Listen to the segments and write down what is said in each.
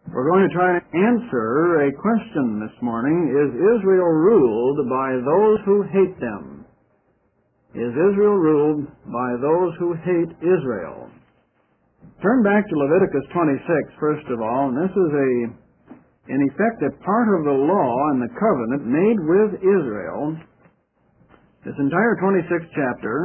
We're going to try to answer a question this morning. Is Israel ruled by those who hate them? Is Israel ruled by those who hate Israel? Turn back to Leviticus 26, first of all, and this is in effect, a part of the law and the covenant made with Israel. This entire 26th chapter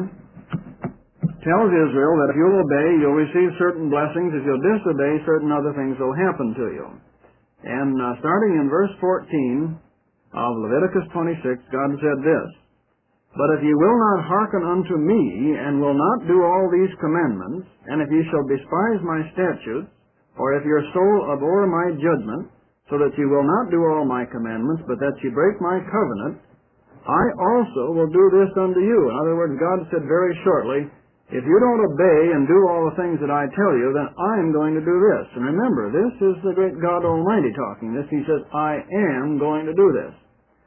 tells Israel that if you'll obey, you'll receive certain blessings. If you'll disobey, certain other things will happen to you. And starting in verse 14 of Leviticus 26, God said this, "But if ye will not hearken unto me, and will not do all these commandments, and if ye shall despise my statutes, or if your soul abhor my judgment, so that ye will not do all my commandments, but that ye break my covenant, I also will do this unto you." In other words, God said very shortly, if you don't obey and do all the things that I tell you, then I'm going to do this. And remember, this is the great God Almighty talking this. He says, I am going to do this.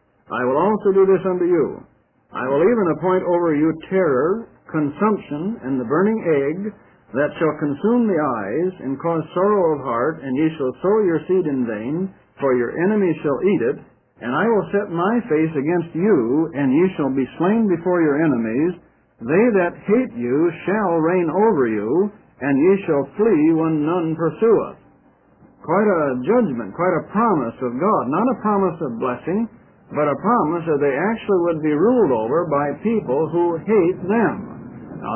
I will also do this unto you. I will even appoint over you terror, consumption, and the burning egg, that shall consume the eyes, and cause sorrow of heart, and ye shall sow your seed in vain, for your enemies shall eat it, and I will set my face against you, and ye shall be slain before your enemies. They that hate you shall reign over you, and ye shall flee when none pursueth. Quite a judgment, quite a promise of God. Not a promise of blessing, but a promise that they actually would be ruled over by people who hate them. Now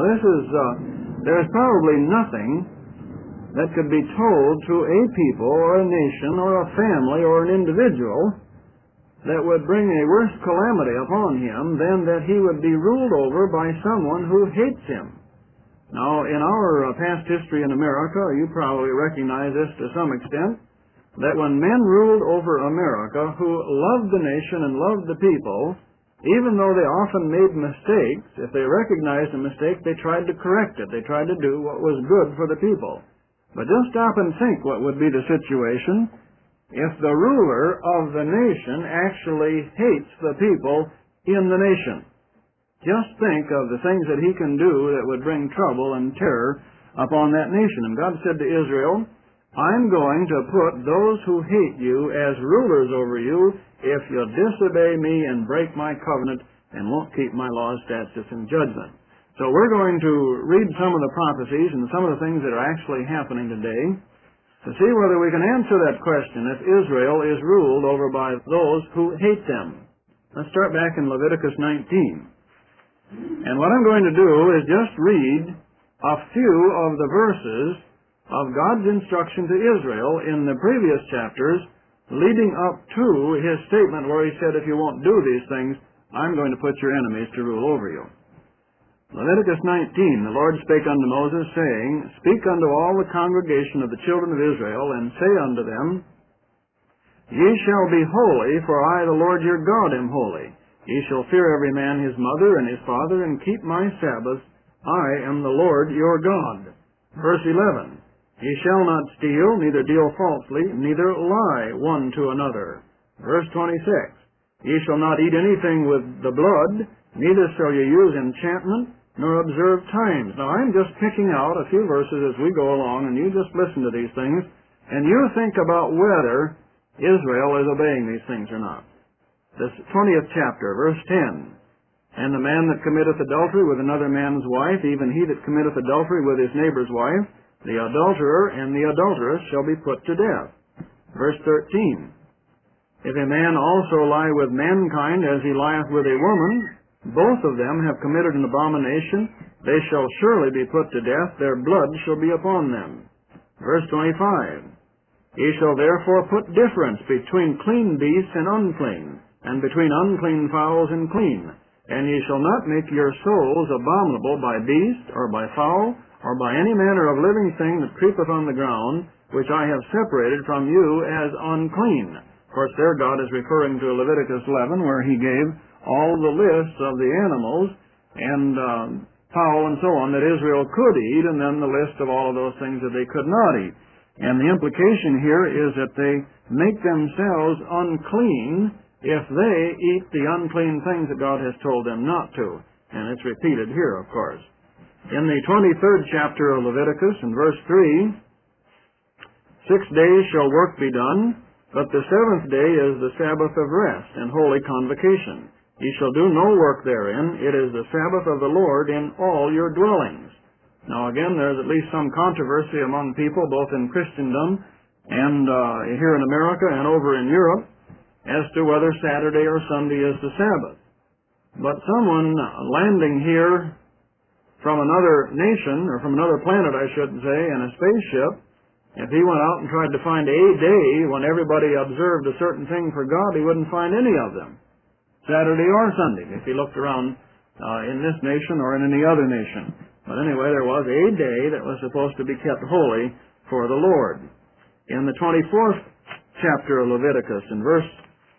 there's probably nothing that could be told to a people or a nation or a family or an individual that would bring a worse calamity upon him than that he would be ruled over by someone who hates him. Now, in our past history in America, you probably recognize this to some extent, that when men ruled over America who loved the nation and loved the people, even though they often made mistakes, if they recognized a mistake, they tried to correct it. They tried to do what was good for the people. But just stop and think what would be the situation if the ruler of the nation actually hates the people in the nation. Just think of the things that he can do that would bring trouble and terror upon that nation. And God said to Israel, I'm going to put those who hate you as rulers over you if you'll disobey me and break my covenant and won't keep my laws, statutes, and judgment. So we're going to read some of the prophecies and some of the things that are actually happening today to see whether we can answer that question if Israel is ruled over by those who hate them. Let's start back in Leviticus 19. And what I'm going to do is just read a few of the verses of God's instruction to Israel in the previous chapters leading up to his statement where he said, if you won't do these things, I'm going to put your enemies to rule over you. Leviticus 19, the Lord spake unto Moses, saying, Speak unto all the congregation of the children of Israel, and say unto them, Ye shall be holy, for I, the Lord your God, am holy. Ye shall fear every man his mother and his father, and keep my Sabbaths. I am the Lord your God. Verse 11, Ye shall not steal, neither deal falsely, neither lie one to another. Verse 26, Ye shall not eat anything with the blood, neither shall ye use enchantment, nor observe times. Now, I'm just picking out a few verses as we go along, and you just listen to these things, and you think about whether Israel is obeying these things or not. This 20th chapter, verse 10, And the man that committeth adultery with another man's wife, even he that committeth adultery with his neighbor's wife, the adulterer and the adulteress shall be put to death. Verse 13, If a man also lie with mankind as he lieth with a woman, both of them have committed an abomination, they shall surely be put to death, their blood shall be upon them. Verse 25, Ye shall therefore put difference between clean beasts and unclean, and between unclean fowls and clean. And ye shall not make your souls abominable by beast, or by fowl, or by any manner of living thing that creepeth on the ground, which I have separated from you as unclean. Of course, there God is referring to Leviticus 11, where he gave all the lists of the animals and fowl and so on that Israel could eat, and then the list of all of those things that they could not eat. And the implication here is that they make themselves unclean if they eat the unclean things that God has told them not to. And it's repeated here, of course. In the 23rd chapter of Leviticus, in verse 3, 6 days shall work be done, but the 7th day is the Sabbath of rest and holy convocation. Ye shall do no work therein. It is the Sabbath of the Lord in all your dwellings. Now again, there's at least some controversy among people, both in Christendom and here in America and over in Europe, as to whether Saturday or Sunday is the Sabbath. But someone landing here from another nation, or from another planet, I should say, in a spaceship, if he went out and tried to find a day when everybody observed a certain thing for God, he wouldn't find any of them, Saturday or Sunday, if he looked around in this nation or in any other nation. But anyway, there was a day that was supposed to be kept holy for the Lord. In the 24th chapter of Leviticus, in verse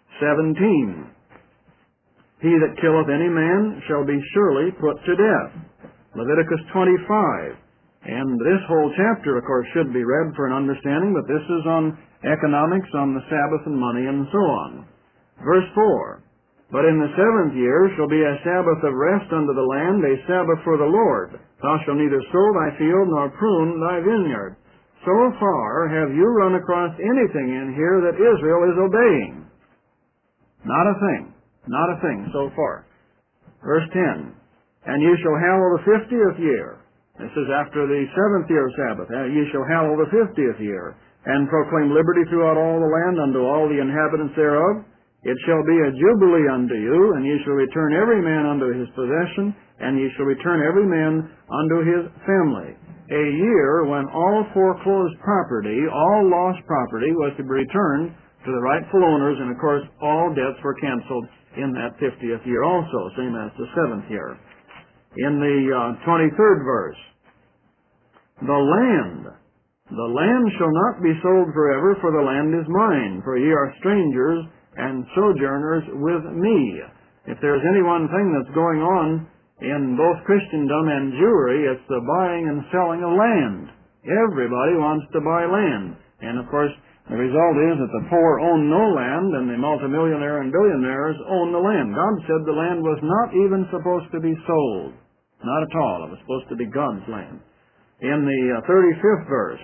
17, he that killeth any man shall be surely put to death. Leviticus 25. And this whole chapter, of course, should be read for an understanding, but this is on economics, on the Sabbath and money, and so on. Verse 4. But in the 7th year shall be a Sabbath of rest unto the land, a Sabbath for the Lord. Thou shalt neither sow thy field nor prune thy vineyard. So far have you run across anything in here that Israel is obeying? Not a thing. Not a thing so far. Verse 10. And ye shall hallow the 50th year. This is after the 7th year Sabbath. Ye shall hallow the 50th year, and proclaim liberty throughout all the land unto all the inhabitants thereof. It shall be a jubilee unto you, and ye shall return every man unto his possession, and ye shall return every man unto his family. A year when all foreclosed property, all lost property, was to be returned to the rightful owners, and of course all debts were canceled in that 50th year also, same as the 7th year. In the 23rd verse, the land shall not be sold forever, for the land is mine, for ye are strangers and sojourners with me. If there's any one thing that's going on in both Christendom and Jewry, it's the buying and selling of land. Everybody wants to buy land. And of course, the result is that the poor own no land, and the multimillionaire and billionaires own the land. God said the land was not even supposed to be sold. Not at all. It was supposed to be God's land. In the 35th verse,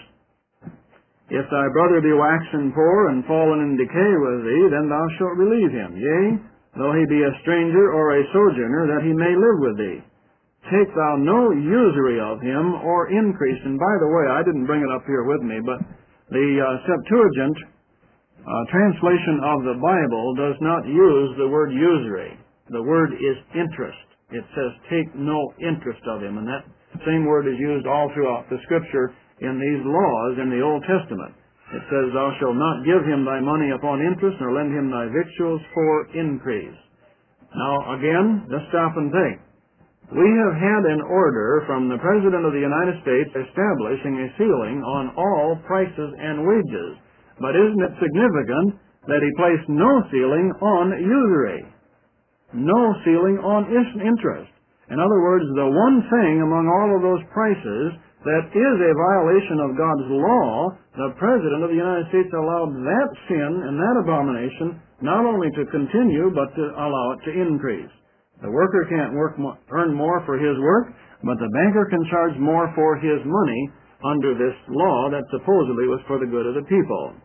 if thy brother be waxen poor and fallen in decay with thee, then thou shalt relieve him, yea, though he be a stranger or a sojourner, that he may live with thee. Take thou no usury of him or increase. And by the way, I didn't bring it up here with me, but the Septuagint translation of the Bible does not use the word usury. The word is interest. It says, take no interest of him. And that same word is used all throughout the Scripture in these laws in the Old Testament. It says, thou shalt not give him thy money upon interest, nor lend him thy victuals for increase. Now, again, just stop and think. We have had an order from the President of the United States establishing a ceiling on all prices and wages. But isn't it significant that he placed no ceiling on usury? No ceiling on interest. In other words, the one thing among all of those prices that is a violation of God's law, the President of the United States allowed that sin and that abomination not only to continue, but to allow it to increase. The worker can't earn more for his work, but the banker can charge more for his money under this law that supposedly was for the good of the people.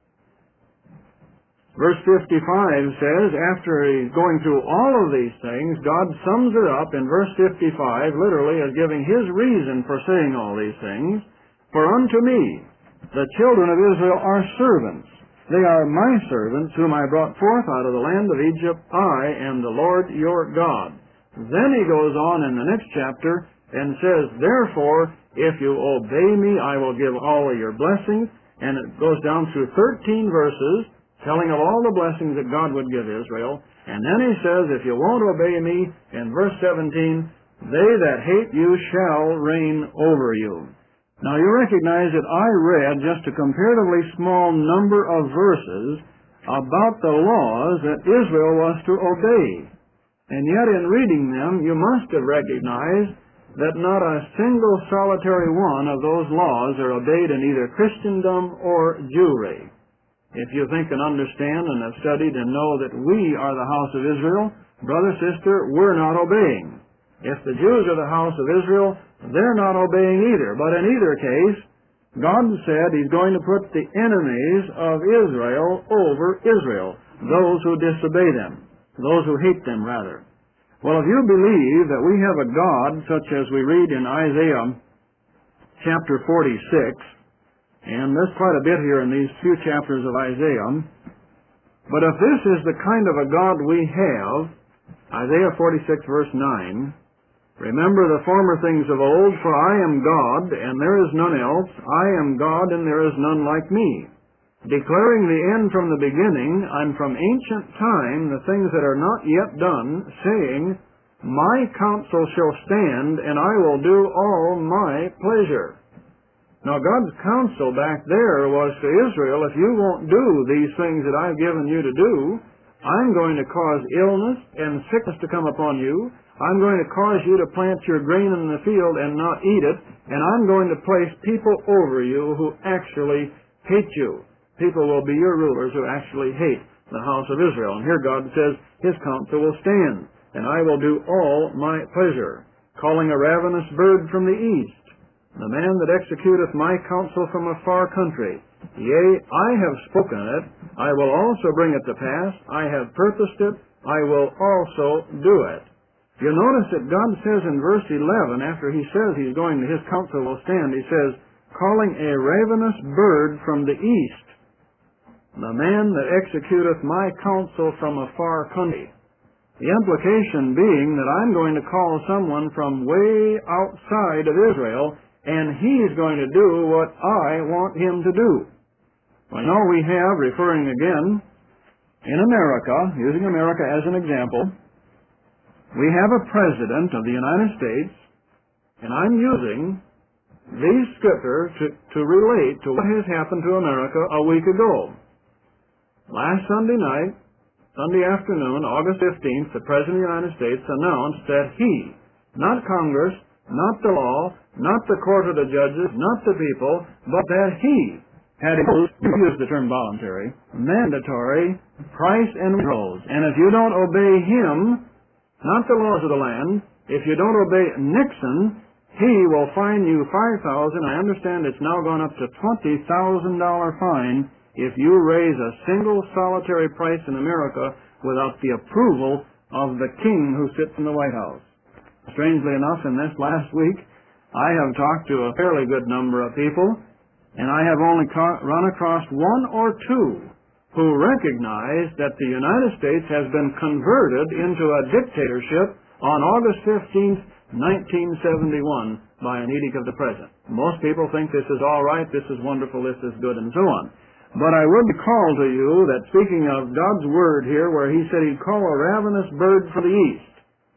Verse 55 says, after going through all of these things, God sums it up in verse 55, literally as giving His reason for saying all these things. For unto me, the children of Israel are servants. They are my servants, whom I brought forth out of the land of Egypt. I am the Lord your God. Then he goes on in the next chapter and says, therefore, if you obey me, I will give all of your blessings. And it goes down through 13 verses, telling of all the blessings that God would give Israel. And then he says, if you won't obey me, in verse 17, they that hate you shall reign over you. Now you recognize that I read just a comparatively small number of verses about the laws that Israel was to obey. And yet in reading them, you must have recognized that not a single solitary one of those laws are obeyed in either Christendom or Jewry. If you think and understand and have studied and know that we are the house of Israel, brother, sister, we're not obeying. If the Jews are the house of Israel, they're not obeying either. But in either case, God said He's going to put the enemies of Israel over Israel, those who disobey them, those who hate them, rather. Well, if you believe that we have a God such as we read in Isaiah chapter 46, and there's quite a bit here in these few chapters of Isaiah, but if this is the kind of a God we have, Isaiah 46 verse 9, remember the former things of old, for I am God, and there is none else. I am God, and there is none like me. Declaring the end from the beginning, and from ancient time the things that are not yet done, saying, My counsel shall stand, and I will do all my pleasure. Now God's counsel back there was to Israel, if you won't do these things that I've given you to do, I'm going to cause illness and sickness to come upon you. I'm going to cause you to plant your grain in the field and not eat it, and I'm going to place people over you who actually hate you. People will be your rulers who actually hate the house of Israel. And here God says, His counsel will stand, and I will do all my pleasure. Calling a ravenous bird from the east, the man that executeth my counsel from a far country. Yea, I have spoken it, I will also bring it to pass. I have purposed it, I will also do it. You'll notice that God says in verse 11, after He says His counsel will stand, He says, calling a ravenous bird from the east, the man that executeth my counsel from a far country. The implication being that I'm going to call someone from way outside of Israel, and he's going to do what I want him to do. I know we have, referring again, in America, using America as an example, we have a president of the United States, and I'm using these scriptures to relate to what has happened to America a week ago. Last Sunday night, Sunday afternoon, August 15th, the President of the United States announced that he, not Congress, not the law, not the court of the judges, not the people, but that he had used the term voluntary, mandatory price and controls. And if you don't obey him, not the laws of the land, if you don't obey Nixon, he will fine you $5,000. I understand it's now gone up to $20,000 fine if you raise a single solitary price in America without the approval of the king who sits in the White House. Strangely enough, in this last week, I have talked to a fairly good number of people, and I have only run across one or two who recognize that the United States has been converted into a dictatorship on August 15th, 1971, by an edict of the President. Most people think this is all right, this is wonderful, this is good, and so on. But I would call to you that speaking of God's Word here, where He said He'd call a ravenous bird from the east,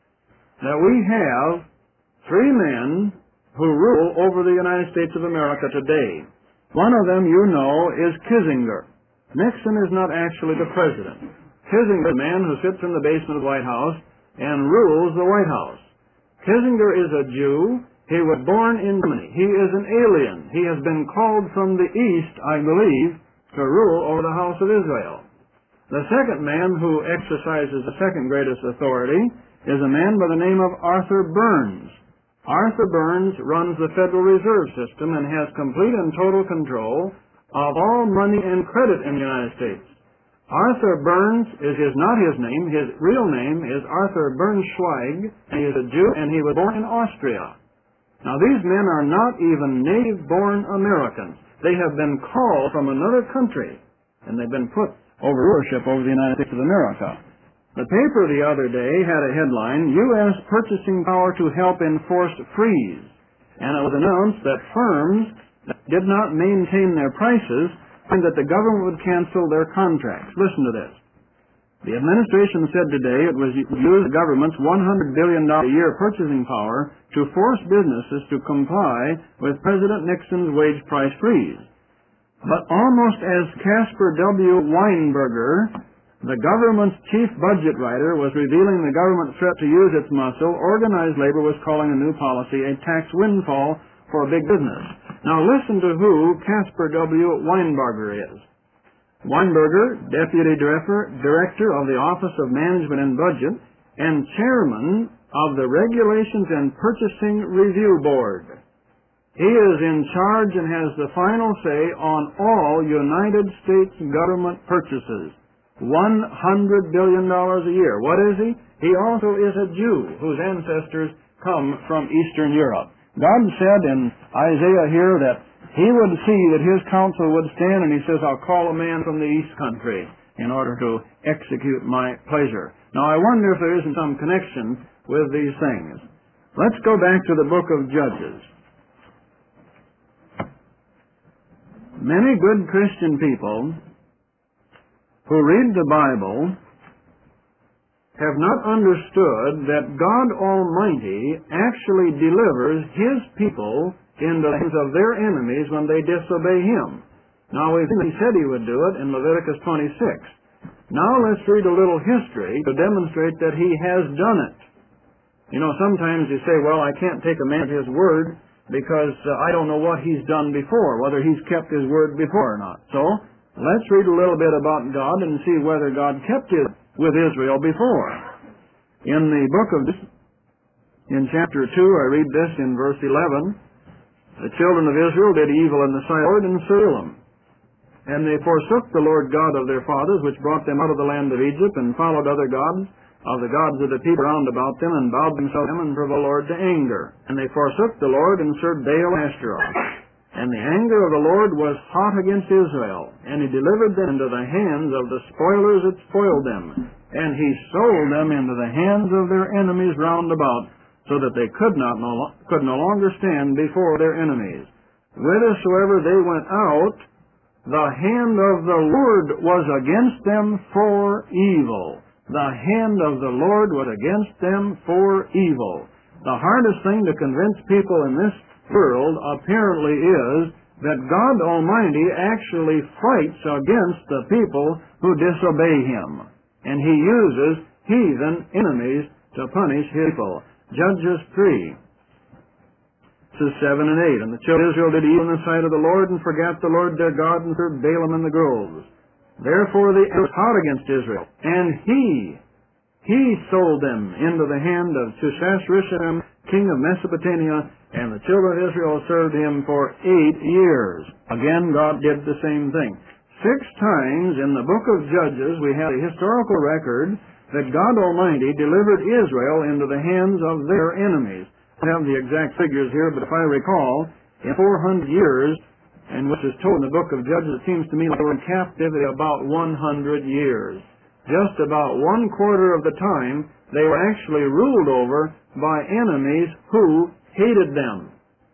that we have three men who rule over the United States of America today. One of them, you know, is Kissinger. Nixon is not actually the president. Kissinger is the man who sits in the basement of the White House and rules the White House. Kissinger is a Jew. He was born in Germany. He is an alien. He has been called from the east, I believe, to rule over the house of Israel. The second man who exercises the second greatest authority is a man by the name of Arthur Burns. Arthur Burns runs the Federal Reserve System and has complete and total control of all money and credit in the United States. Arthur Burns is not his name. His real name is Arthur Bernschweig. He is a Jew, and he was born in Austria. Now, these men are not even native-born Americans. They have been called from another country, and they've been put over rulership over the United States of America. The paper the other day had a headline, U.S. Purchasing Power to Help Enforce Freeze. And it was announced that firms that did not maintain their prices and that the government would cancel their contracts. Listen to this. The administration said today it was use the government's $100 billion a year purchasing power to force businesses to comply with President Nixon's wage price freeze. But almost as Caspar W. Weinberger, the government's chief budget writer, was revealing the government's threat to use its muscle, organized labor was calling a new policy a tax windfall for big business. Now listen to who Caspar W. Weinberger is. Weinberger, Deputy Director of the Office of Management and Budget and Chairman of the Regulations and Purchasing Review Board. He is in charge and has the final say on all United States government purchases. $100 billion a year. What is he? He also is a Jew whose ancestors come from Eastern Europe. God said in Isaiah here that He would see that His counsel would stand, and He says, I'll call a man from the East country in order to execute my pleasure. Now I wonder if there isn't some connection with these things. Let's go back to the book of Judges. Many good Christian people who read the Bible have not understood that God Almighty actually delivers His people into the hands of their enemies when they disobey Him. Now, He said He would do it in Leviticus 26. Now let's read a little history to demonstrate that He has done it. You know, sometimes you say, well, I can't take a man at his word because I don't know what he's done before, whether he's kept his word before or not. So, let's read a little bit about God and see whether God kept His with Israel before. In the book of, in chapter 2, I read this in verse 11. The children of Israel did evil in the sight of the Lord in Salem. And they forsook the Lord God of their fathers, which brought them out of the land of Egypt, and followed other gods, of the gods of the people round about them, and bowed themselves to them, and provoked the Lord to anger. And they forsook the Lord, and served Baal and Ashtaroth. And the anger of the Lord was hot against Israel, and He delivered them into the hands of the spoilers that spoiled them. And He sold them into the hands of their enemies round about, so that they could no longer stand before their enemies. Whithersoever they went out, the hand of the Lord was against them for evil. The hand of the Lord was against them for evil. The hardest thing to convince people in this world apparently is that God Almighty actually fights against the people who disobey Him. And He uses heathen enemies to punish His people. Judges 3. Verses 7 and 8. And the children of Israel did evil in the sight of the Lord, and forgat the Lord their God, and served Baalim in the groves. Therefore the anger was hot against Israel, and he sold them into the hand of Shushash-Rishaim, king of Mesopotamia, and the children of Israel served him for 8 years. Again, God did the same thing. 6 times in the book of Judges we have a historical record that God Almighty delivered Israel into the hands of their enemies. I don't have the exact figures here, but if I recall, in 400 years, and which is told in the book of Judges, it seems to me like they were in captivity about 100 years. Just about 1/4 of the time, they were actually ruled over by enemies who hated them.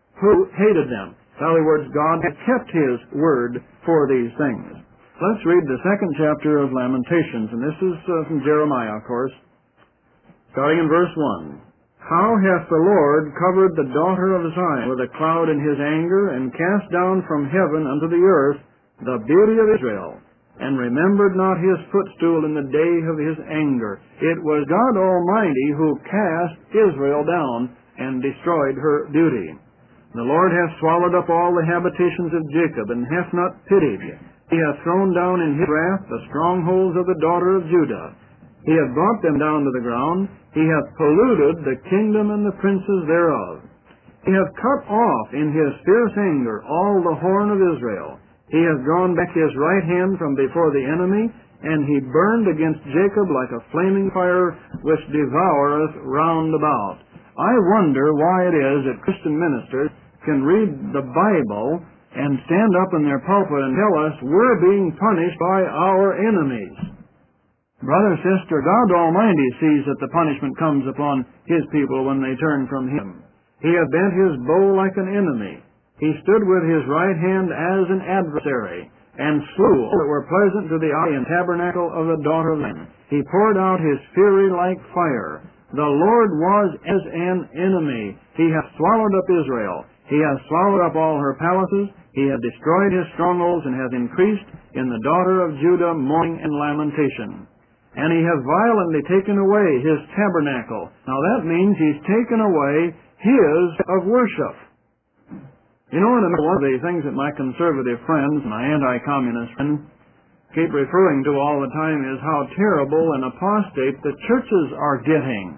In other words, God had kept His word for these things. Let's read the 2nd chapter of Lamentations, and this is from Jeremiah, of course, starting in verse 1. How hath the Lord covered the daughter of Zion with a cloud in His anger, and cast down from heaven unto the earth the beauty of Israel, and remembered not His footstool in the day of His anger. It was God Almighty who cast Israel down and destroyed her beauty. The Lord hath swallowed up all the habitations of Jacob, and hath not pitied. He hath thrown down in His wrath the strongholds of the daughter of Judah. He hath brought them down to the ground. He hath polluted the kingdom and the princes thereof. He hath cut off in His fierce anger all the horn of Israel. He hath drawn back His right hand from before the enemy, and He burned against Jacob like a flaming fire which devoureth round about. I wonder why it is that Christian ministers can read the Bible and stand up in their pulpit and tell us we're being punished by our enemies. Brother, sister, God Almighty sees that the punishment comes upon His people when they turn from Him. He hath bent His bow like an enemy. He stood with His right hand as an adversary, and slew all that were pleasant to the eye in tabernacle of the daughter of men. He poured out His fury like fire. The Lord was as an enemy. He hath swallowed up Israel. He hath swallowed up all her palaces. He hath destroyed His strongholds, and hath increased in the daughter of Judah mourning and lamentation. And He hath violently taken away His tabernacle. Now that means He's taken away His of worship. You know, one of the things that my conservative friends, my anti-communist friends, keep referring to all the time is how terrible and apostate the churches are getting.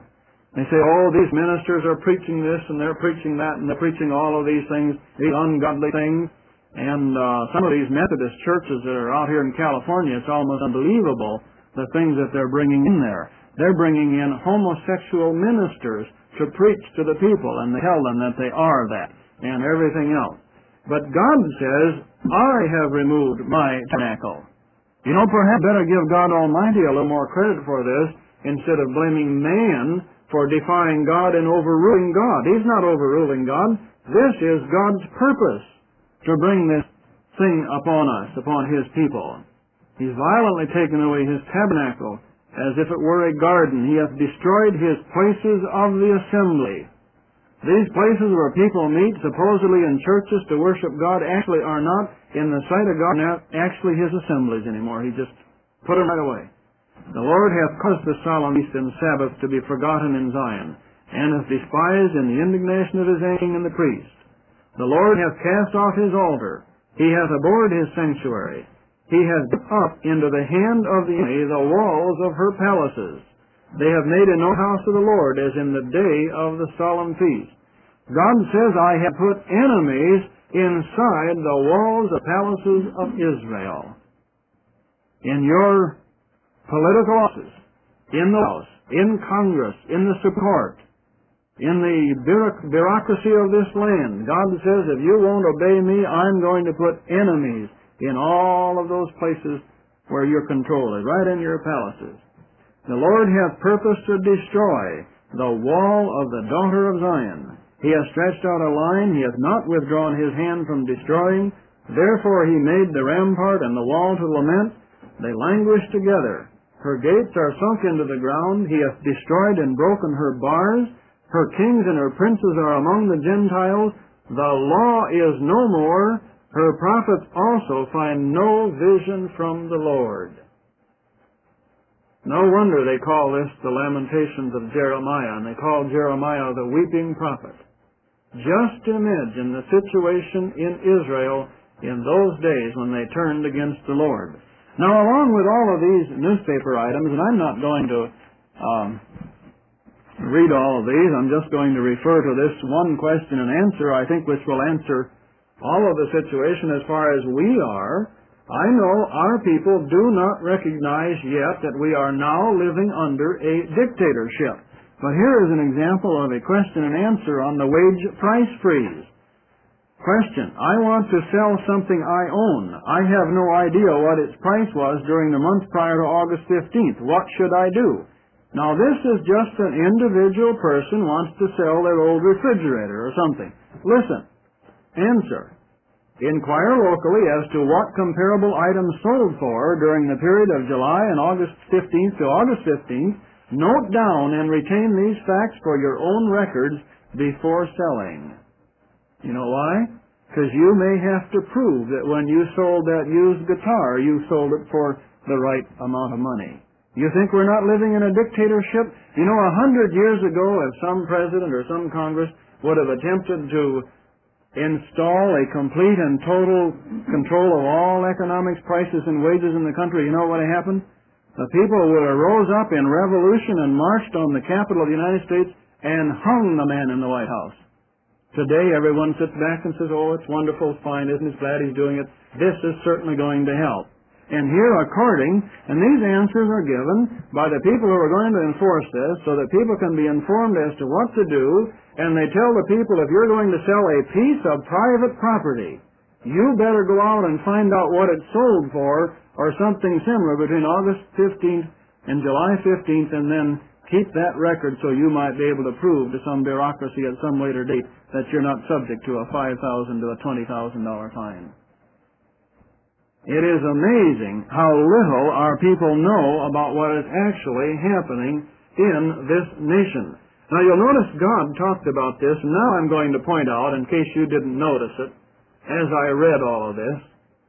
They say, oh, these ministers are preaching this and they're preaching that and they're preaching all of these things, these ungodly things. And some of these Methodist churches that are out here in California, it's almost unbelievable the things that they're bringing in there. They're bringing in homosexual ministers to preach to the people, and they tell them that they are that and everything else. But God says, I have removed my tabernacle. You know, perhaps better give God Almighty a little more credit for this instead of blaming man for defying God and overruling God. He's not overruling God. This is God's purpose, to bring this thing upon us, upon His people. He's violently taken away His tabernacle as if it were a garden. He hath destroyed His places of the assembly. These places where people meet, supposedly in churches to worship God, actually are not, in the sight of God, not actually His assemblies anymore. He just put them right away. The Lord hath caused the solemn feast and Sabbath to be forgotten in Zion, and hath despised in the indignation of His king and the priest. The Lord hath cast off His altar. He hath abhorred His sanctuary. He hath put up into the hand of the enemy the walls of her palaces. They have made a no house of the Lord, as in the day of the solemn feast. God says, I have put enemies inside the walls of palaces of Israel. In your political offices, in the House, in Congress, in the Supreme Court, in the bureaucracy of this land, God says, if you won't obey me, I'm going to put enemies in all of those places where your control is, right in your palaces. The Lord hath purposed to destroy the wall of the daughter of Zion. He hath stretched out a line. He hath not withdrawn His hand from destroying. Therefore He made the rampart and the wall to lament. They languish together. Her gates are sunk into the ground. He hath destroyed and broken her bars. Her kings and her princes are among the Gentiles. The law is no more. Her prophets also find no vision from the Lord. No wonder they call this the Lamentations of Jeremiah, and they call Jeremiah the weeping prophet. Just imagine the situation in Israel in those days when they turned against the Lord. Now, along with all of these newspaper items, and I'm not going to read all of these, I'm just going to refer to this one question and answer, I think, which will answer all of the situation as far as we are. I know our people do not recognize yet that we are now living under a dictatorship. But here is an example of a question and answer on the wage price freeze. Question: I want to sell something I own. I have no idea what its price was during the month prior to August 15th. What should I do? Now, this is just an individual person wants to sell their old refrigerator or something. Listen. Answer. Inquire locally as to what comparable items sold for during the period of July and August 15th to August 15th. Note down and retain these facts for your own records before selling. You know why? Because you may have to prove that when you sold that used guitar, you sold it for the right amount of money. You think we're not living in a dictatorship? You know, 100 years ago, if some president or some Congress would have attempted to install a complete and total control of all economics, prices, and wages in the country, you know what happened? The people would have rose up in revolution and marched on the Capitol of the United States and hung the man in the White House. Today, everyone sits back and says, oh, it's wonderful, it's fine, isn't it glad he's doing it? This is certainly going to help. And here, and these answers are given by the people who are going to enforce this so that people can be informed as to what to do, and they tell the people, if you're going to sell a piece of private property, you better go out and find out what it's sold for, or something similar between August 15th and July 15th, and then keep that record so you might be able to prove to some bureaucracy at some later date that you're not subject to a $5,000 to a $20,000 fine. It is amazing how little our people know about what is actually happening in this nation. Now, you'll notice God talked about this, and now I'm going to point out, in case you didn't notice it, as I read all of this,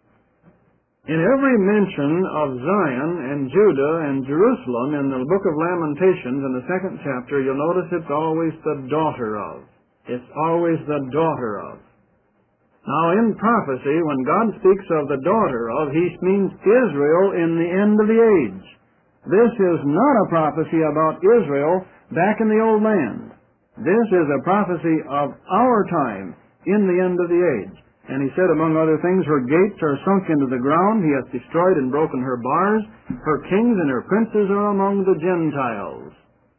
in every mention of Zion and Judah and Jerusalem in the book of Lamentations in the 2nd chapter, you'll notice it's always the daughter of. It's always the daughter of. Now, in prophecy, when God speaks of the daughter of, He means Israel in the end of the age. This is not a prophecy about Israel back in the old land. This is a prophecy of our time in the end of the age. And he said, among other things, her gates are sunk into the ground, he hath destroyed and broken her bars, her kings and her princes are among the Gentiles.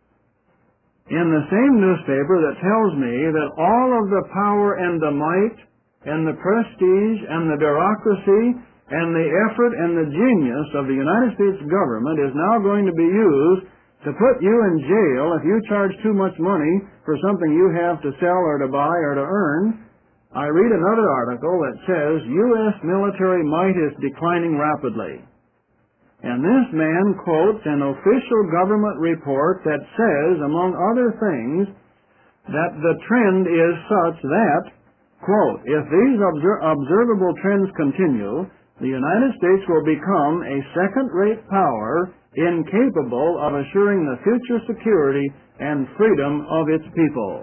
In the same newspaper that tells me that all of the power and the might and the prestige and the bureaucracy and the effort and the genius of the United States government is now going to be used to put you in jail if you charge too much money for something you have to sell or to buy or to earn, I read another article that says U.S. military might is declining rapidly. And this man quotes an official government report that says, among other things, that the trend is such that, quote, if these observable trends continue, the United States will become a second-rate power incapable of assuring the future security and freedom of its people.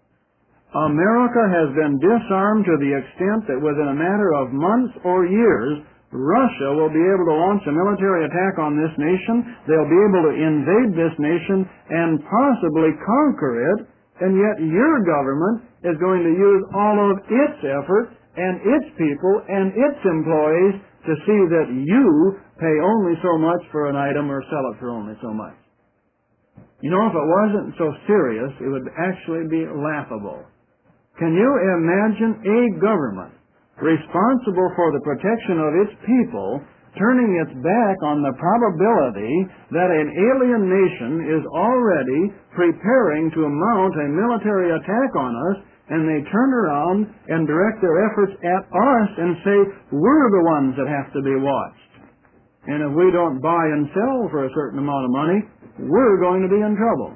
America has been disarmed to the extent that within a matter of months or years, Russia will be able to launch a military attack on this nation. They'll be able to invade this nation and possibly conquer it, and yet your government is going to use all of its effort and its people and its employees to see that you pay only so much for an item or sell it for only so much. You know, if it wasn't so serious, it would actually be laughable. Can you imagine a government responsible for the protection of its people turning its back on the probability that an alien nation is already preparing to mount a military attack on us, and they turn around and direct their efforts at us and say, we're the ones that have to be watched. And if we don't buy and sell for a certain amount of money, we're going to be in trouble.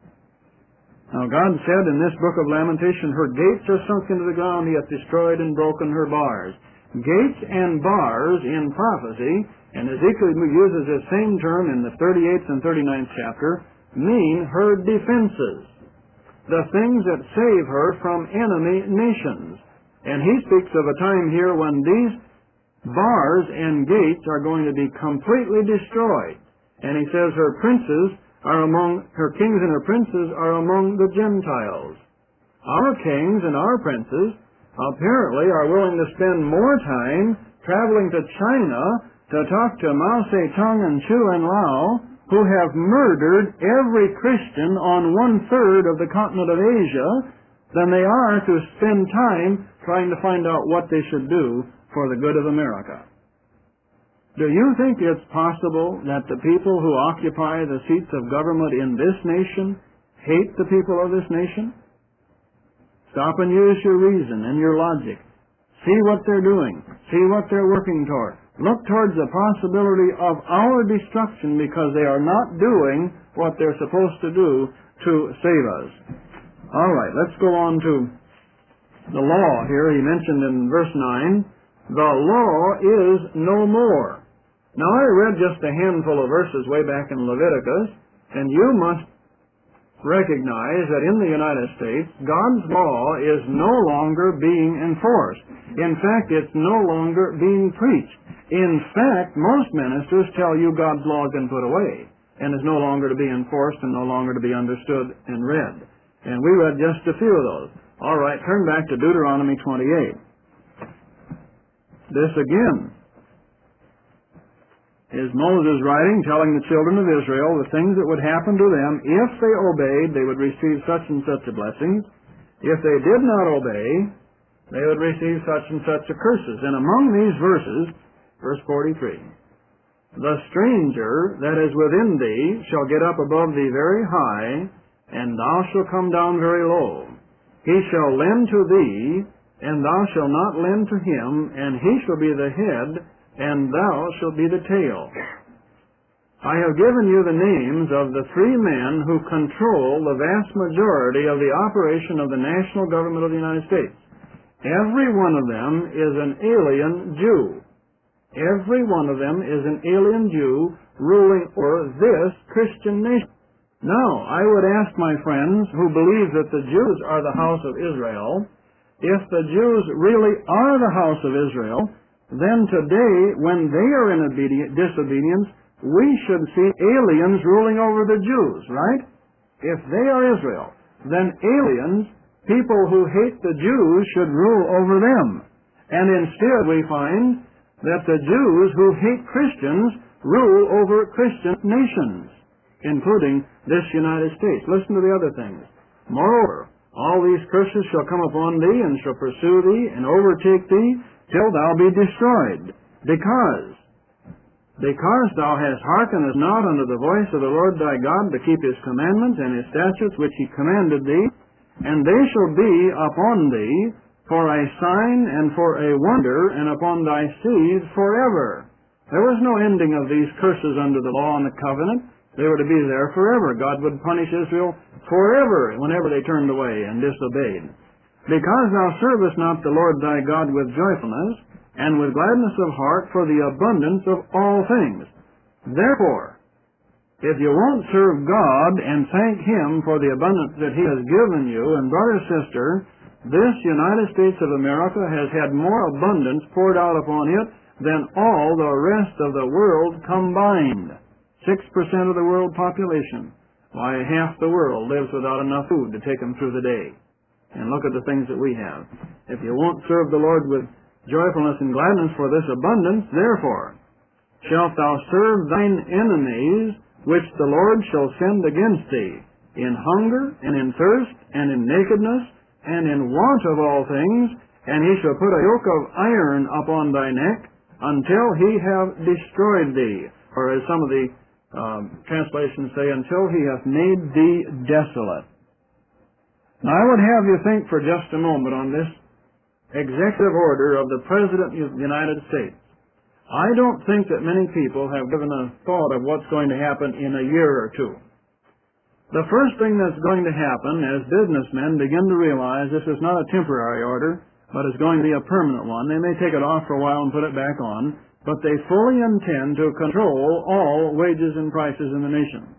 Now God said in this book of Lamentation, her gates are sunk into the ground, he hath destroyed and broken her bars. Gates and bars in prophecy, and Ezekiel uses this same term in the 38th and 39th chapter, mean her defenses, the things that save her from enemy nations. And he speaks of a time here when these bars and gates are going to be completely destroyed. And he says her princes are among, her kings and her princes are among the Gentiles. Our kings and our princes apparently are willing to spend more time traveling to China to talk to Mao Zedong and Chu Enlai, who have murdered every Christian on 1/3 of the continent of Asia, than they are to spend time trying to find out what they should do for the good of America. Do you think it's possible that the people who occupy the seats of government in this nation hate the people of this nation? Stop and use your reason and your logic. See what they're doing. See what they're working toward. Look towards the possibility of our destruction because they are not doing what they're supposed to do to save us. All right, let's go on to the law here. He mentioned in verse 9, the law is no more. Now, I read just a handful of verses way back in Leviticus, and you must recognize that in the United States, God's law is no longer being enforced. In fact, it's no longer being preached. In fact, most ministers tell you God's law has been put away and is no longer to be enforced and no longer to be understood and read. And we read just a few of those. All right, turn back to Deuteronomy 28. This again is Moses writing, telling the children of Israel the things that would happen to them. If they obeyed, they would receive such and such a blessing. If they did not obey, they would receive such and such a curses. And among these verses, verse 43, the stranger that is within thee shall get up above thee very high, and thou shalt come down very low. He shall lend to thee, and thou shalt not lend to him, and he shall be the head, and thou shalt be the tail. I have given you the names of the 3 men who control the vast majority of the operation of the national government of the United States. Every one of them is an alien Jew. Every one of them is an alien Jew ruling over this Christian nation. Now, I would ask my friends who believe that the Jews are the house of Israel, if the Jews really are the house of Israel, then today, when they are in disobedience, we should see aliens ruling over the Jews, right? if they are Israel, then aliens, people who hate the Jews, should rule over them. And instead we find that the Jews who hate Christians rule over Christian nations, including this United States. Listen to the other things. Moreover, all these curses shall come upon thee, and shall pursue thee, and overtake thee, till thou be destroyed. Because thou hast hearkened not unto the voice of the Lord thy God, to keep his commandments and his statutes which he commanded thee, and they shall be upon thee for a sign and for a wonder, and upon thy seed forever. There was no ending of these curses under the law and the covenant. They were to be there forever. God would punish Israel forever whenever they turned away and disobeyed. Because thou servest not the Lord thy God with joyfulness, and with gladness of heart for the abundance of all things. Therefore, if you won't serve God and thank him for the abundance that he has given you, and brother, sister, this United States of America has had more abundance poured out upon it than all the rest of the world combined. 6% of the world population. Why, half the world lives without enough food to take them through the day. And look at the things that we have. If you won't serve the Lord with joyfulness and gladness for this abundance, therefore shalt thou serve thine enemies, which the Lord shall send against thee, in hunger, and in thirst, and in nakedness, and in want of all things, and he shall put a yoke of iron upon thy neck, until he have destroyed thee. Or as some of the translations say, until he hath made thee desolate. Now I would have you think for just a moment on this executive order of the President of the United States. I don't think that many people have given a thought of what's going to happen in a year or two. The first thing that's going to happen as businessmen begin to realize this is not a temporary order, but is going to be a permanent one. They may take it off for a while and put it back on, but they fully intend to control all wages and prices in the nation.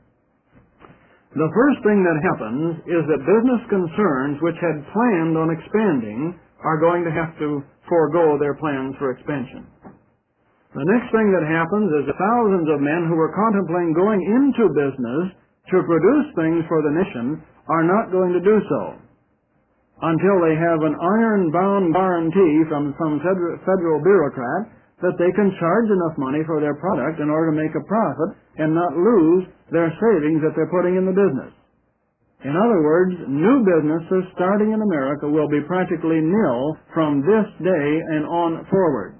The first thing that happens is that business concerns which had planned on expanding are going to have to forego their plans for expansion. The next thing that happens is that thousands of men who were contemplating going into business to produce things for the nation are not going to do so until they have an iron-bound guarantee from some federal bureaucrat that they can charge enough money for their product in order to make a profit and not lose their savings that they're putting in the business. In other words, new businesses starting in America will be practically nil from this day and on forward.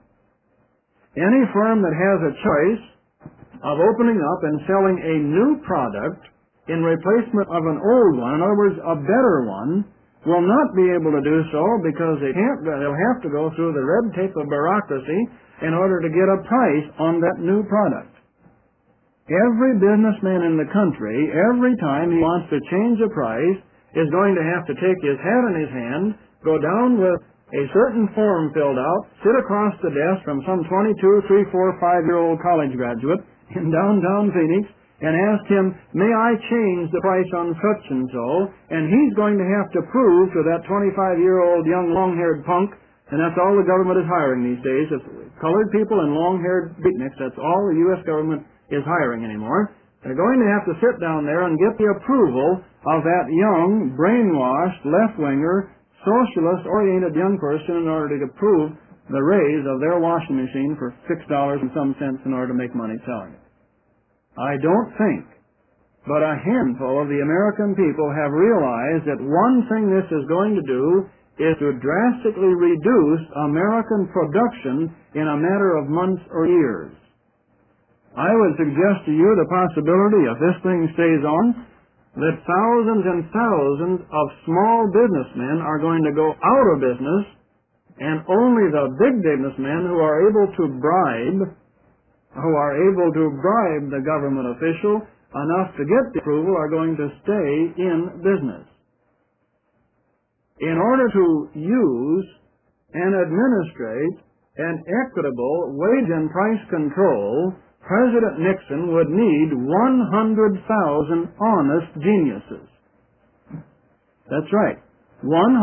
Any firm that has a choice of opening up and selling a new product in replacement of an old one, in other words, a better one, will not be able to do so because they'll have to go through the red tape of bureaucracy in order to get a price on that new product. Every businessman in the country, every time he wants to change a price, is going to have to take his hat in his hand, go down with a certain form filled out, sit across the desk from some 22, 3, 4, 5-year-old college graduate in downtown Phoenix, and ask him, may I change the price on such and so, and he's going to have to prove to that 25-year-old young long-haired punk, and that's all the government is hiring these days, it's colored people and long-haired beatniks, that's all the U.S. government is hiring anymore. They're going to have to sit down there and get the approval of that young, brainwashed, left-winger, socialist-oriented young person in order to approve the raise of their washing machine for $6 and some cents in order to make money selling it. I don't think, but a handful of the American people have realized that one thing this is going to do is to drastically reduce American production in a matter of months or years. I would suggest to you the possibility, if this thing stays on, that thousands and thousands of small businessmen are going to go out of business, and only the big businessmen who are able to bribe the government official enough to get the approval are going to stay in business. In order to use and administrate an equitable wage and price control, President Nixon would need 100,000 honest geniuses. That's right,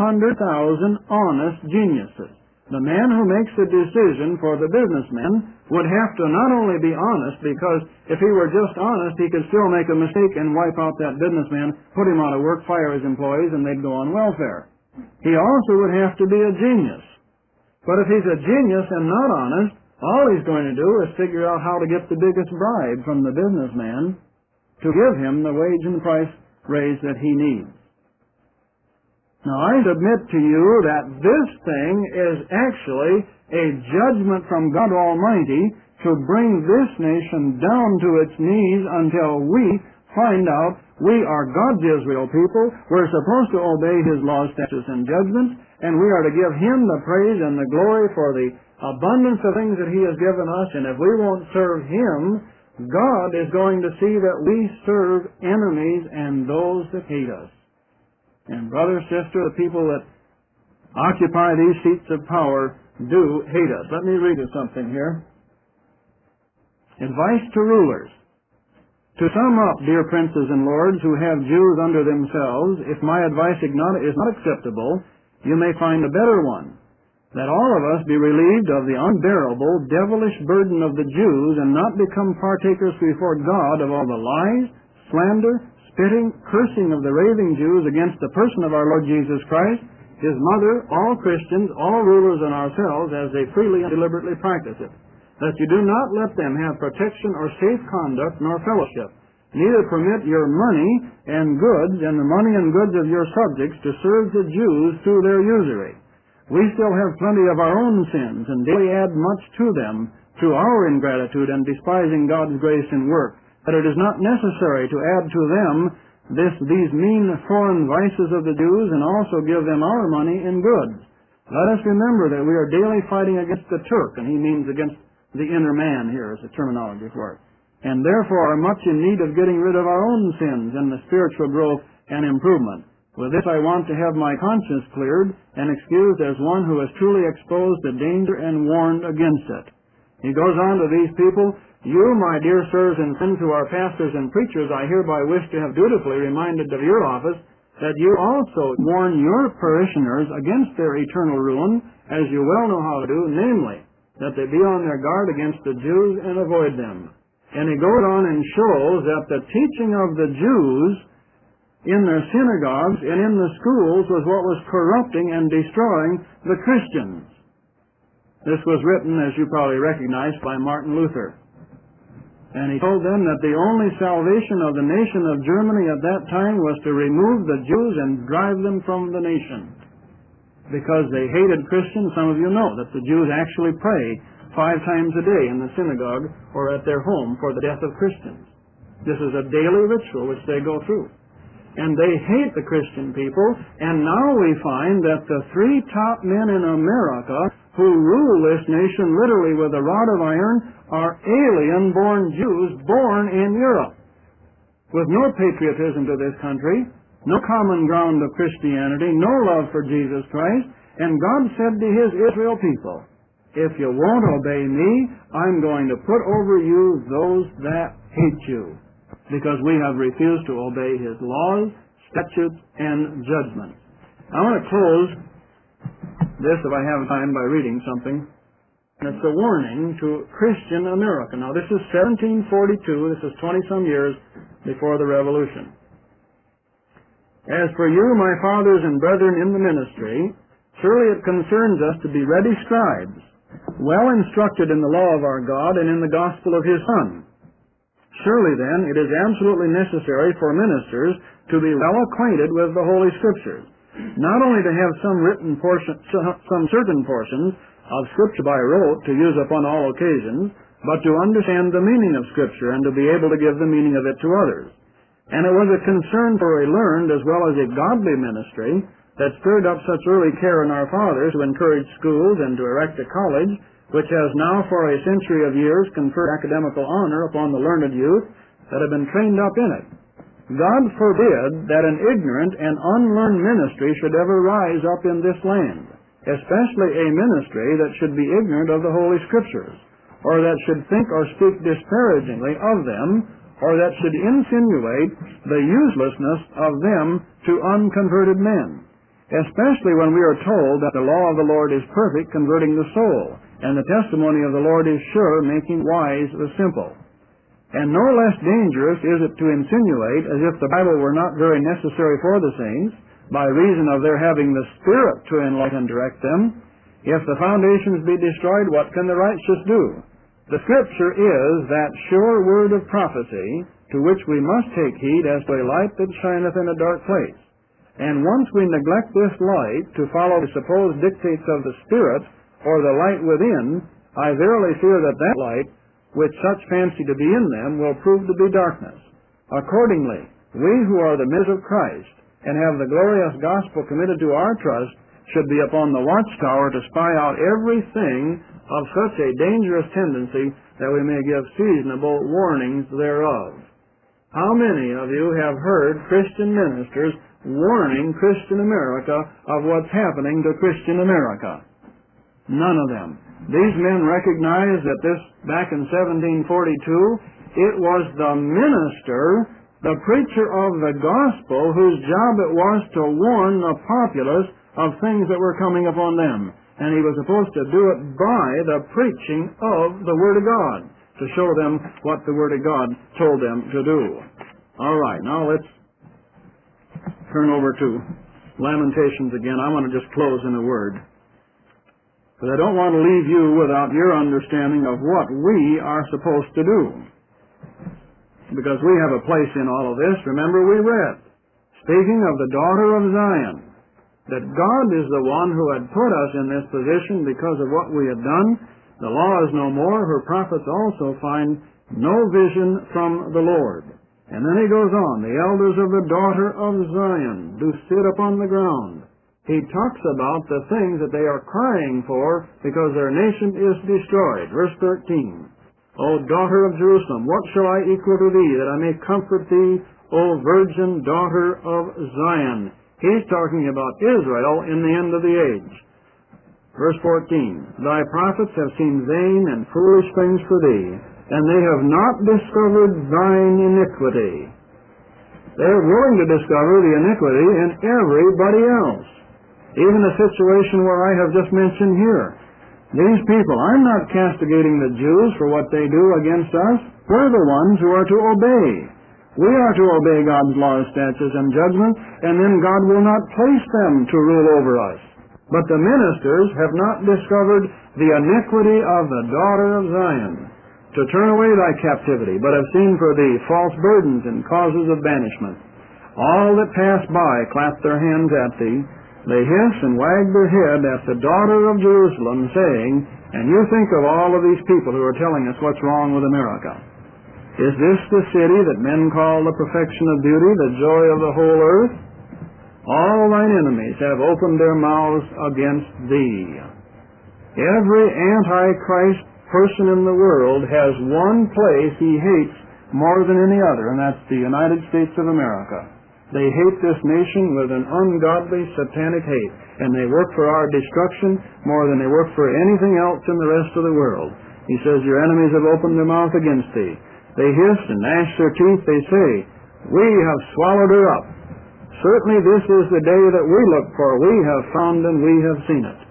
100,000 honest geniuses. The man who makes the decision for the businessmen would have to not only be honest, because if he were just honest, he could still make a mistake and wipe out that businessman, put him out of work, fire his employees, and they'd go on welfare. He also would have to be a genius. But if he's a genius and not honest, all he's going to do is figure out how to get the biggest bribe from the businessman to give him the wage and price raise that he needs. Now, I submit to you that this thing is actually a judgment from God Almighty to bring this nation down to its knees until we find out we are God's Israel people. We're supposed to obey His laws, statutes, and judgments, and we are to give Him the praise and the glory for the abundance of things that He has given us, and if we won't serve Him, God is going to see that we serve enemies and those that hate us. And brother, sister, the people that occupy these seats of power do hate us. Let me read you something here. Advice to rulers. To sum up, dear princes and lords who have Jews under themselves, if my advice is not acceptable, you may find a better one, that all of us be relieved of the unbearable, devilish burden of the Jews and not become partakers before God of all the lies, slander, spitting, cursing of the raving Jews against the person of our Lord Jesus Christ, His mother, all Christians, all rulers, and ourselves, as they freely and deliberately practice it. That you do not let them have protection or safe conduct nor fellowship, neither permit your money and goods and the money and goods of your subjects to serve the Jews through their usury. We still have plenty of our own sins, and daily add much to them through our ingratitude and despising God's grace and work. But it is not necessary to add to them these mean foreign vices of the Jews and also give them our money and goods. Let us remember that we are daily fighting against the Turk, and he means against the inner man here is the terminology for it, and therefore are much in need of getting rid of our own sins and the spiritual growth and improvement. With this I want to have my conscience cleared and excused as one who is truly exposed to danger and warned against it. He goes on to these people, you, my dear sirs and friends who are pastors and preachers, I hereby wish to have dutifully reminded of your office that you also warn your parishioners against their eternal ruin, as you well know how to do, namely, that they be on their guard against the Jews and avoid them. And he goes on and shows that the teaching of the Jews in their synagogues and in the schools was what was corrupting and destroying the Christians. This was written, as you probably recognize, by Martin Luther. And he told them that the only salvation of the nation of Germany at that time was to remove the Jews and drive them from the nation. Because they hated Christians, some of you know that the Jews actually pray 5 times a day in the synagogue or at their home for the death of Christians. This is a daily ritual which they go through. And they hate the Christian people, and now we find that the 3 top men in America who rule this nation literally with a rod of iron are alien-born Jews born in Europe, with no patriotism to this country, no common ground of Christianity, no love for Jesus Christ, and God said to His Israel people, if you won't obey me, I'm going to put over you those that hate you, because we have refused to obey His laws, statutes, and judgments. I want to close this, if I have time, by reading something. And it's a warning to Christian America. Now, this is 1742. This is 20-some years before the Revolution. As for you, my fathers and brethren in the ministry, surely it concerns us to be ready scribes, well instructed in the law of our God and in the gospel of His Son. Surely, then, it is absolutely necessary for ministers to be well acquainted with the Holy Scriptures, not only to have some certain portions of Scripture by rote to use upon all occasions, but to understand the meaning of Scripture and to be able to give the meaning of it to others. And it was a concern for a learned as well as a godly ministry that stirred up such early care in our fathers to encourage schools and to erect a college, which has now for a century of years conferred academical honor upon the learned youth that have been trained up in it. God forbid that an ignorant and unlearned ministry should ever rise up in this land, especially a ministry that should be ignorant of the Holy Scriptures, or that should think or speak disparagingly of them, or that should insinuate the uselessness of them to unconverted men, especially when we are told that the law of the Lord is perfect, converting the soul, and the testimony of the Lord is sure, making wise the simple. And no less dangerous is it to insinuate as if the Bible were not very necessary for the saints, by reason of their having the Spirit to enlighten and direct them. If the foundations be destroyed, what can the righteous do? The Scripture is that sure word of prophecy, to which we must take heed as to a light that shineth in a dark place. And once we neglect this light to follow the supposed dictates of the Spirit, or the light within, I verily fear that that light, which such fancy to be in them, will prove to be darkness. Accordingly, we who are the ministers of Christ, and have the glorious gospel committed to our trust, should be upon the watchtower to spy out everything of such a dangerous tendency that we may give seasonable warnings thereof. How many of you have heard Christian ministers warning Christian America of what's happening to Christian America? None of them. These men recognized that back in 1742, it was the minister, the preacher of the gospel, whose job it was to warn the populace of things that were coming upon them. And he was supposed to do it by the preaching of the Word of God, to show them what the Word of God told them to do. All right, now let's turn over to Lamentations again. I want to just close in a word, because I don't want to leave you without your understanding of what we are supposed to do. Because we have a place in all of this. Remember, we read, speaking of the daughter of Zion, that God is the one who had put us in this position because of what we had done. The law is no more. Her prophets also find no vision from the Lord. And then he goes on, the elders of the daughter of Zion do sit upon the ground. He talks about the things that they are crying for because their nation is destroyed. Verse 13, O daughter of Jerusalem, what shall I equal to thee, that I may comfort thee, O virgin daughter of Zion? He's talking about Israel in the end of the age. Verse 14, thy prophets have seen vain and foolish things for thee, and they have not discovered thine iniquity. They are willing to discover the iniquity in everybody else. Even the situation where I have just mentioned here. These people, I'm not castigating the Jews for what they do against us. We're the ones who are to obey. We are to obey God's laws, statutes, and judgments, and then God will not place them to rule over us. But the ministers have not discovered the iniquity of the daughter of Zion, to turn away thy captivity, but have seen for thee false burdens and causes of banishment. All that pass by clap their hands at thee. They hiss and wag their head at the daughter of Jerusalem, saying, and you think of all of these people who are telling us what's wrong with America. Is this the city that men call the perfection of beauty, the joy of the whole earth? All thine enemies have opened their mouths against thee. Every Antichrist person in the world has one place he hates more than any other, and that's the United States of America. They hate this nation with an ungodly, satanic hate, and they work for our destruction more than they work for anything else in the rest of the world. He says, your enemies have opened their mouth against thee. They hiss and gnash their teeth. They say, we have swallowed her up. Certainly this is the day that we look for. We have found and we have seen it.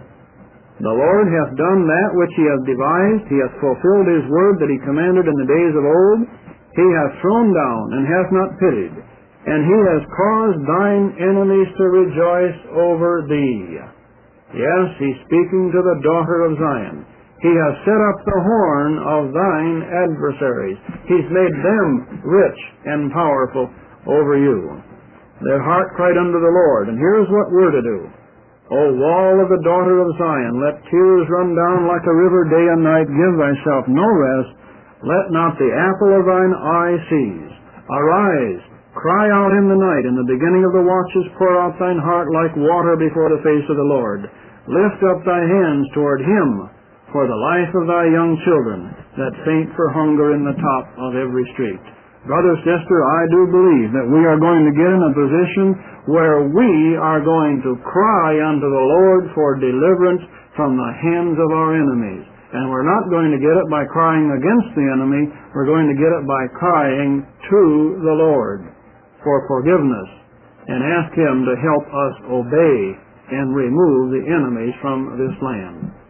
The Lord hath done that which he hath devised. He hath fulfilled his word that he commanded in the days of old. He hath thrown down and hath not pitied. And he has caused thine enemies to rejoice over thee. Yes, he's speaking to the daughter of Zion. He has set up the horn of thine adversaries. He's made them rich and powerful over you. Their heart cried unto the Lord, and here's what we're to do. O wall of the daughter of Zion, let tears run down like a river day and night. Give thyself no rest. Let not the apple of thine eye cease. Arise, cry out in the night. In the beginning of the watches pour out thine heart like water before the face of the Lord. Lift up thy hands toward him for the life of thy young children that faint for hunger in the top of every street. Brother, sister, I do believe that we are going to get in a position where we are going to cry unto the Lord for deliverance from the hands of our enemies. And we're not going to get it by crying against the enemy. We're going to get it by crying to the Lord for forgiveness and ask him to help us obey and remove the enemies from this land.